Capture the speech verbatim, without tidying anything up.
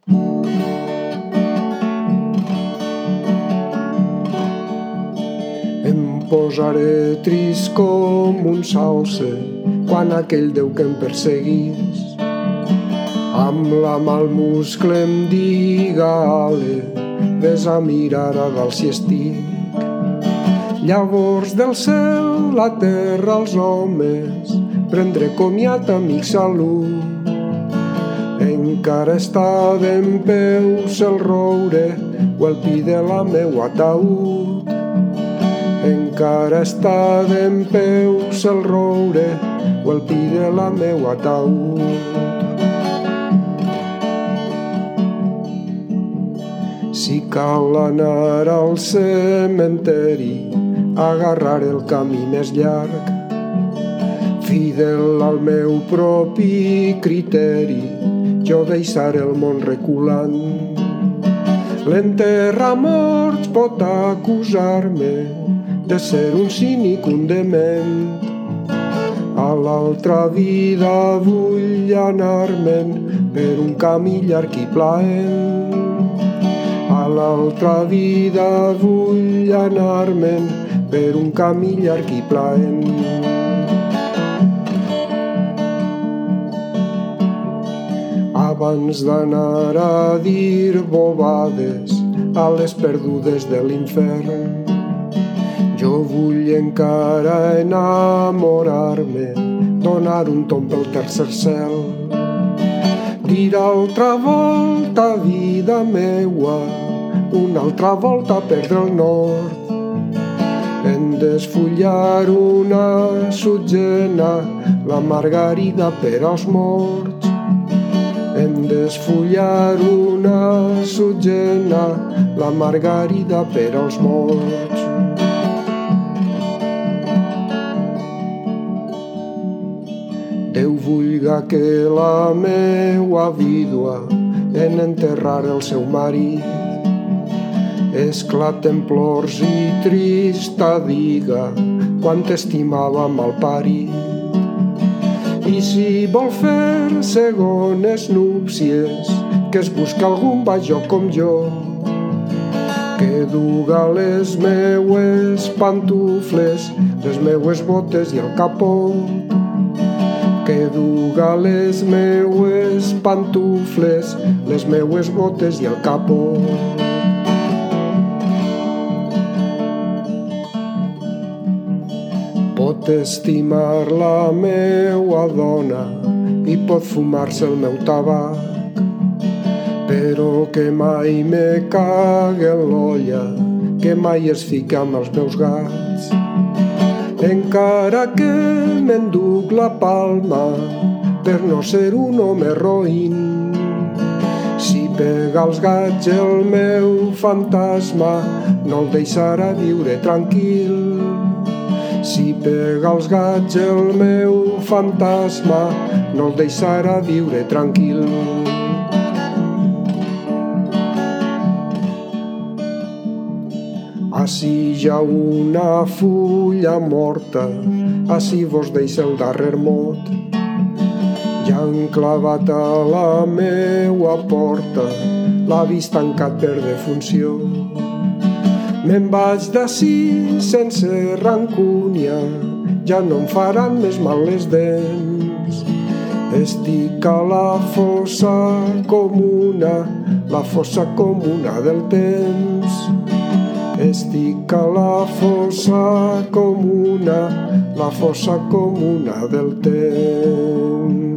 Em posaré trist com un salse quan aquell Déu que em perseguís amb la mà al muscle em diga ale, ves a mirar a dalt si estic. Llavors del cel, la terra, els homes, prendré comiat, amic, salut. Encara està dempeus el roure o el pi de la meua ataúd. Encara està dempeus el roure o el pi de la meua ataúd. Si cal anar al cementeri, agarrar el camí més llarg, fidel al meu propi criteri, jo deixaré el món reculant. L'enterrar morts pot acusar-me de ser un cínic, un dement. A l'altra vida vull anar-me'n per un camí llarg i plaent. A l'altra vida vull anar-me'n per un camí llarg i plaent. Abans d'anar a dir bobades a les perdudes de l'infern, jo vull encara enamorar-me, donar un tomb pel tercer cel. Dir altra volta, vida meua, una altra volta perdre el nord. En desfullar una sutzena, la margarida per als morts. En desfullar una sutzena, la margarida per als morts. Déu vulga que la meua vídua en enterrar el seu marit esclaten plors i trista diga quan t'estimava malparit. I si vol fer segones núpcies, que es busca algun bajó com jo, que duga les meues pantufles, les meues botes i el capot. Que duga les meues pantufles, les meues botes i el capot. Pot estimar la meua dona i pot fumar-se el meu tabac, però que mai me cague en l'olla, que mai es fica amb els meus gats. Encara que m'enduc la palma per no ser un home roïn, si pega als gats el meu fantasma no el deixarà viure tranquil. Si pega als gats el meu fantasma no el deixarà viure tranquil. Ací hi ha una fulla morta, ací vos deixa el darrer mot. Ja han clavat a la meua porta l'avis tancat per defunció. Me'n vaig d'ací sense rancúnia, ja no em faran més mal les dents. Estic a la fossa comuna, la fossa comuna del temps. Estic a la fossa comuna, la fossa comuna del temps.